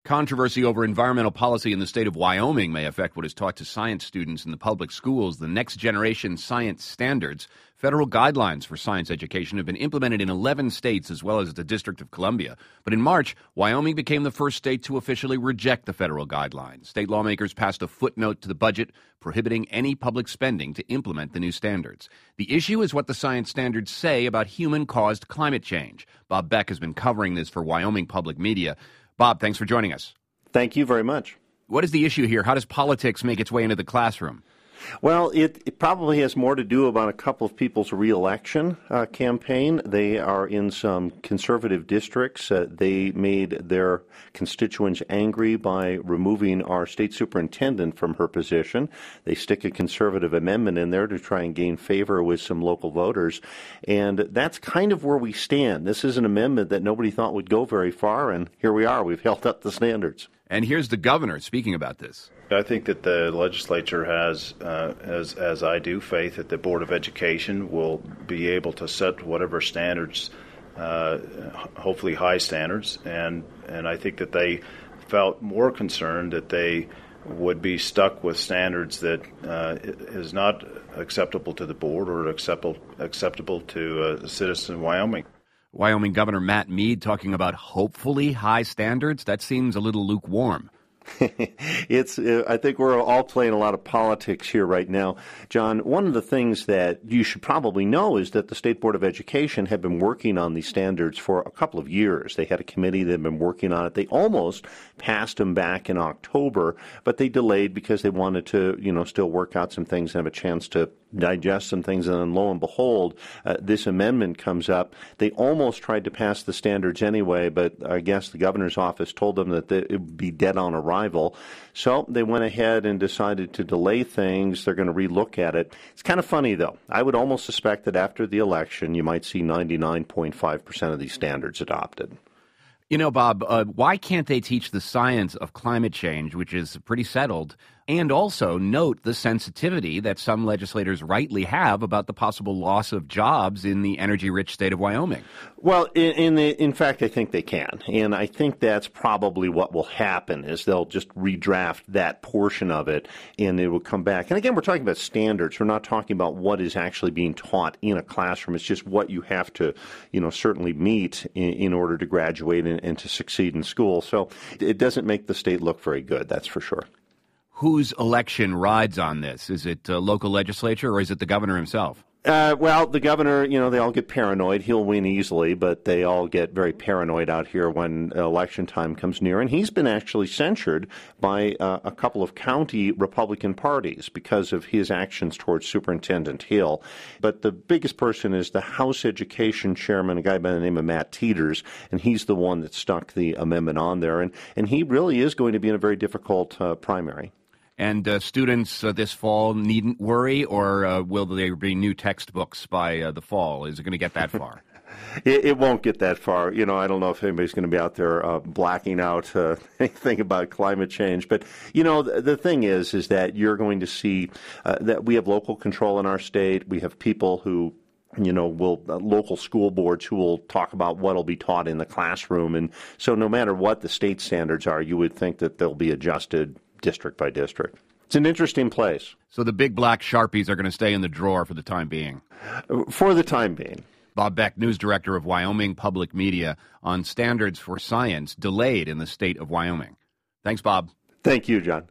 Controversy over environmental policy in the state of Wyoming may affect what is taught to science students in the public schools. The Next Generation Science Standards, federal guidelines for science education, have been implemented in 11 states as well as the District of Columbia. But in March, Wyoming became the first state to officially reject the federal guidelines. State lawmakers passed a footnote to the budget prohibiting any public spending to implement the new standards. The issue is what the science standards say about human-caused climate change. Bob Beck has been covering this for Wyoming Public Media. Bob, thanks for joining us. Thank you very much. What is the issue here? How does politics make its way into the classroom? Well, it probably has more to do about a couple of people's reelection campaign. They are in some conservative districts. They made their constituents angry by removing our state superintendent from her position. They stick a conservative amendment in there to try and gain favor with some local voters. And that's kind of where we stand. This is an amendment that nobody thought would go very far, and here we are. We've held up the standards. And here's the governor speaking about this. I think that the legislature has, as I do, faith that the Board of Education will be able to set whatever standards, hopefully high standards, and I think that they felt more concerned that they would be stuck with standards that is not acceptable to the board or acceptable to citizens in Wyoming. Wyoming Governor Matt Mead talking about hopefully high standards. That seems a little lukewarm. I think we're all playing a lot of politics here right now. John, one of the things that you should probably know is that the State Board of Education had been working on these standards for a couple of years. They had a committee that had been working on it. They almost passed them back in October, but they delayed because they wanted to, still work out some things and have a chance to digest some things, and then lo and behold, this amendment comes up. They almost tried to pass the standards anyway, but I guess the governor's office told them that it would be dead on arrival. So they went ahead and decided to delay things. They're going to relook at it. It's kind of funny, though. I would almost suspect that after the election, you might see 99.5% of these standards adopted. Bob, why can't they teach the science of climate change, which is pretty settled, and also note the sensitivity that some legislators rightly have about the possible loss of jobs in the energy-rich state of Wyoming? Well, in fact, I think they can. And I think that's probably what will happen is they'll just redraft that portion of it and it will come back. And again, we're talking about standards. We're not talking about what is actually being taught in a classroom. It's just what you have to, certainly meet in order to graduate and to succeed in school. So it doesn't make the state look very good, that's for sure. Whose election rides on this? Is it local legislature or is it the governor himself? Well, the governor, they all get paranoid. He'll win easily, but they all get very paranoid out here when election time comes near. And he's been actually censured by a couple of county Republican parties because of his actions towards Superintendent Hill. But the biggest person is the House Education Chairman, a guy by the name of Matt Teeters, and he's the one that stuck the amendment on there. And he really is going to be in a very difficult primary. And students this fall needn't worry, or will there be new textbooks by the fall? Is it going to get that far? It won't get that far. I don't know if anybody's going to be out there blacking out anything about climate change. But, the thing is that you're going to see that we have local control in our state. We have people who local school boards who will talk about what will be taught in the classroom. And so no matter what the state standards are, you would think that they'll be adjusted district by district. It's an interesting place. So the big black Sharpies are going to stay in the drawer for the time being? For the time being. Bob Beck, news director of Wyoming Public Media, on standards for science delayed in the state of Wyoming. Thanks, Bob. Thank you, John.